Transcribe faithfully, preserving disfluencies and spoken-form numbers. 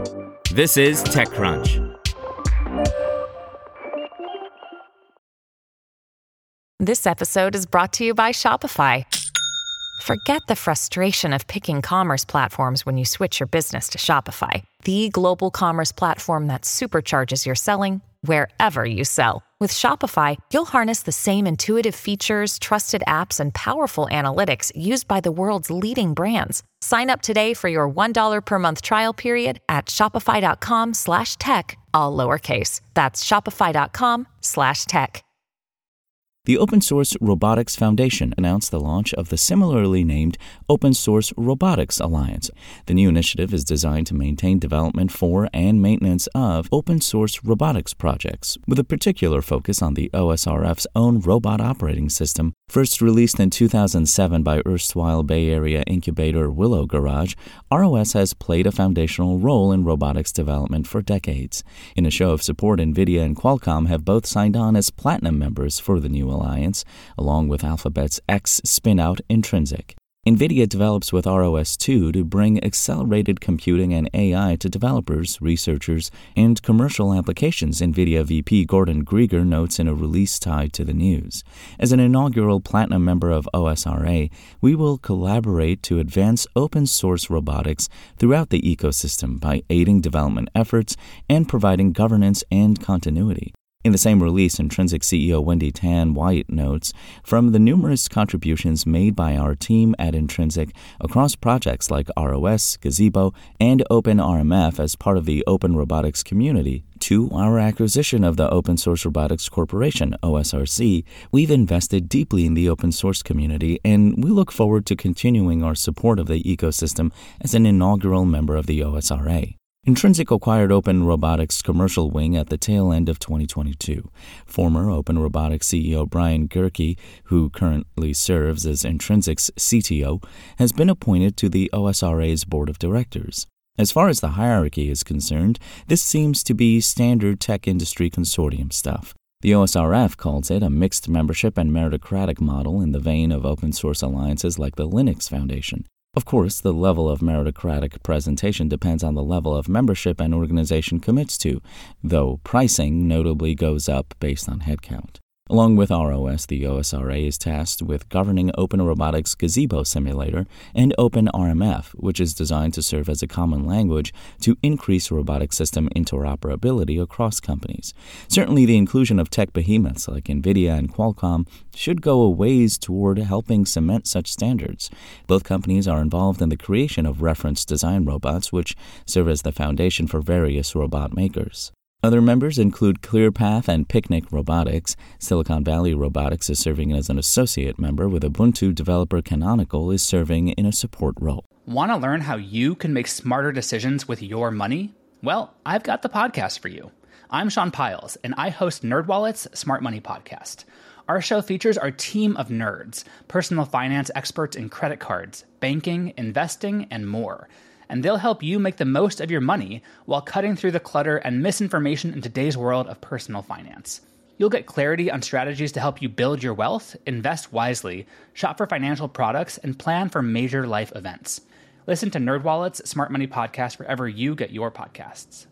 This is TechCrunch. This episode is brought to you by Shopify. Forget the frustration of picking commerce platforms when you switch your business to Shopify, the global commerce platform that supercharges your selling wherever you sell. With Shopify, you'll harness the same intuitive features, trusted apps, and powerful analytics used by the world's leading brands. Sign up today for your one dollar per month trial period at shopify.com slash tech, all lowercase. That's shopify.com slash tech. The Open Source Robotics Foundation announced the launch of the similarly named Open Source Robotics Alliance. The new initiative is designed to maintain development for and maintenance of open source robotics projects, with a particular focus on the O S R F's own robot operating system. First released in two thousand seven by erstwhile Bay Area incubator Willow Garage, R O S has played a foundational role in robotics development for decades. In a show of support, NVIDIA and Qualcomm have both signed on as platinum members for the new alliance, along with Alphabet's ex-spinout Intrinsic. NVIDIA develops with R O S two to bring accelerated computing and A I to developers, researchers, and commercial applications, NVIDIA V P Gordon Grieger notes in a release tied to the news. As an inaugural platinum member of O S R A, we will collaborate to advance open-source robotics throughout the ecosystem by aiding development efforts and providing governance and continuity. In the same release, Intrinsic C E O Wendy Tan White notes, from the numerous contributions made by our team at Intrinsic across projects like R O S, Gazebo, and OpenRMF as part of the open robotics community, to our acquisition of the Open Source Robotics Corporation, O S R C, we've invested deeply in the open source community, and we look forward to continuing our support of the ecosystem as an inaugural member of the O S R A. Intrinsic acquired Open Robotics' commercial wing at the tail end of twenty twenty-two. Former Open Robotics C E O Brian Gerke, who currently serves as Intrinsic's C T O, has been appointed to the O S R A's board of directors. As far as the hierarchy is concerned, this seems to be standard tech industry consortium stuff. The O S R F calls it a mixed membership and meritocratic model in the vein of open source alliances like the Linux Foundation. Of course, the level of meritocratic presentation depends on the level of membership an organization commits to, though pricing notably goes up based on headcount. Along with R O S, the O S R A is tasked with governing Open Robotics Gazebo Simulator and OpenRMF, which is designed to serve as a common language to increase robotic system interoperability across companies. Certainly, the inclusion of tech behemoths like NVIDIA and Qualcomm should go a ways toward helping cement such standards. Both companies are involved in the creation of reference design robots, which serve as the foundation for various robot makers. Other members include ClearPath and Picnic Robotics. Silicon Valley Robotics is serving as an associate member, with Ubuntu developer Canonical is serving in a support role. Want to learn how you can make smarter decisions with your money? Well, I've got the podcast for you. I'm Sean Piles, and I host NerdWallet's Smart Money Podcast. Our show features our team of nerds, personal finance experts in credit cards, banking, investing, and more. And they'll help you make the most of your money while cutting through the clutter and misinformation in today's world of personal finance. You'll get clarity on strategies to help you build your wealth, invest wisely, shop for financial products, and plan for major life events. Listen to NerdWallet's Smart Money Podcast wherever you get your podcasts.